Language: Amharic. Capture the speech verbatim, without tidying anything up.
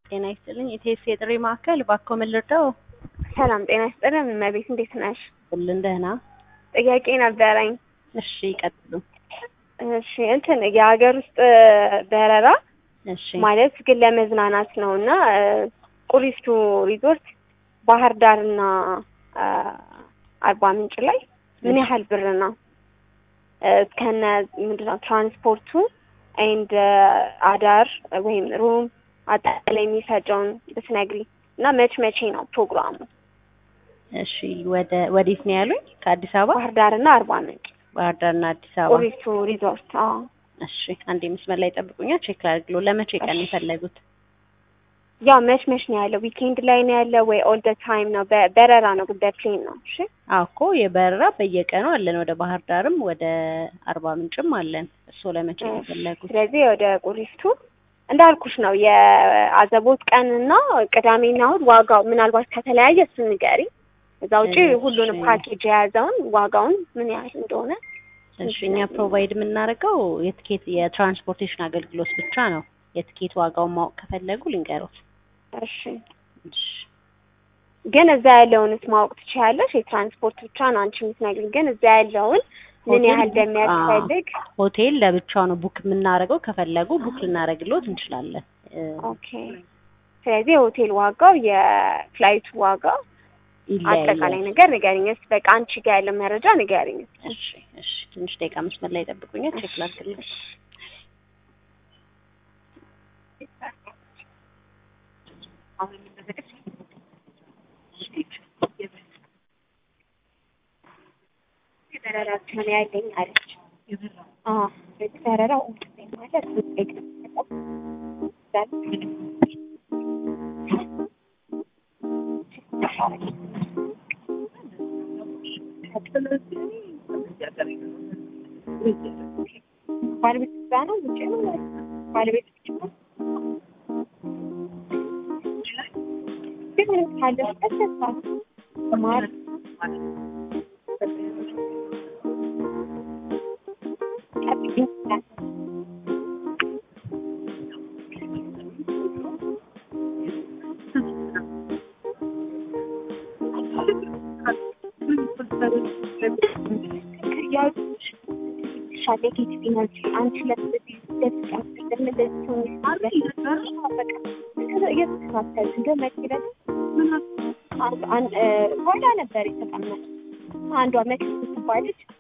ጤና ይስጥልኝ ኢቴስ የጥሪ ማዕከል ባክዎ ምን ልርዳው? ሰላም ጤና ይስጥልኝ እመቤት እንዴት ነሽ? ሁሉን ደህና። ጥያቄ ነበረኝ። እሺ ይቀጥሉ። እሺ እንትን የሀገር ውስጥ በረራ እሺ ማለት ግን ለመዝናናት ነውና ቁሪፍቱ ሪዞርት ባህር ዳርና አርባ ምንጭ ላይ ምን ያህል ብር ነው? ከነ ምንድነው ትራንስፖርቱ ኤንድ አዳር ወይም ሩም አጠቃላይ የሚፈጀውን ብትነግሪ እና መች መቼ ነው ፕሮግራሙ? እሺ ወደ ወዴት ነው ያሉኝ? ከአዲስ አበባ ባህር ዳርና አርባ ምንጭ። ባህር ዳርና አዲስ አበባ ቁሪፍቱ ሪዞርት። አዎ እሺ አንዴ መስመር ላይ ጠብቁኛ ቼክ ላድርግልዎ። ለመቼ ቀን የፈለጉት? ያው መች መች ነው ያለው? ዊኬንድ ላይ ነው ያለው ወይ ኦል ደ ታይም ነው? በበረራ ነው በፕሌን ነው? እሺ አዎ እኮ የበረራ በየቀኑ አለን። ወደ ባህር ዳርም ወደ አርባ ምንጭም አለን። እሱ ለመቼ ነው የፈለጉት? ስለዚህ ወደ ቁሪፍቱ እንዳልኩሽ ነው የአዘቦት ቀንና ቅዳሜና እሑድ ዋጋው ምናልባት ከተለያየ እሱን ንገሪ። እዛ ውጪ ሁሉንም ፓኬጅ የያዘውን ዋጋውን ምን ያህል እንደሆነ። እሺ እኛ ፕሮቫይድ የምናደርገው የትኬት የትራንስፖርቴሽን አገልግሎት ብቻ ነው። የትኬት ዋጋውን ማወቅ ከፈለጉ ልንገሮት። እሺ እሺ ግን እዛ ያለውንስ ማወቅ ትችያለሽ? የትራንስፖርት ብቻ ነው አንቺ የምትነግሪኝ። ግን እዛ ያለውን ምን ያህል እንደሚያስፈልግ ሆቴል ለብቻው ነው ቡክ የምናደርገው። ከፈለጉ ቡክ ልናደርግልዎት እንችላለን። ኦኬ ስለዚህ የሆቴል ዋጋው የፍላይቱ ዋጋ አጠቃላይ ነገር ንገሪኝ። እስኪ በቃ አንቺ ጋር ያለው መረጃ ንገሪኝ። እሺ እሺ ትንሽ ደቂቃ መስመር ላይ ጠብቁኝ ቼክ ላድርግልሽ። በረራችን ያለኝ አለች። አዎ በረራው ማለት ውጤት ባለቤት ብቻ ነው ውጪ ነው ባለቤት ብቻ ነው ግን ካለሽ ተሰፋ ማር ሻሌ ኬት ቢናንቺ አንቺ ለዚህ ደስታ እንደዚህ ነው ማለት ነው። በቃ እየተከታተልሽ እንደው መኪና አንድ አንድ ሆዳ ነበር የተቀመጠ አንዷ መኪና ትባለች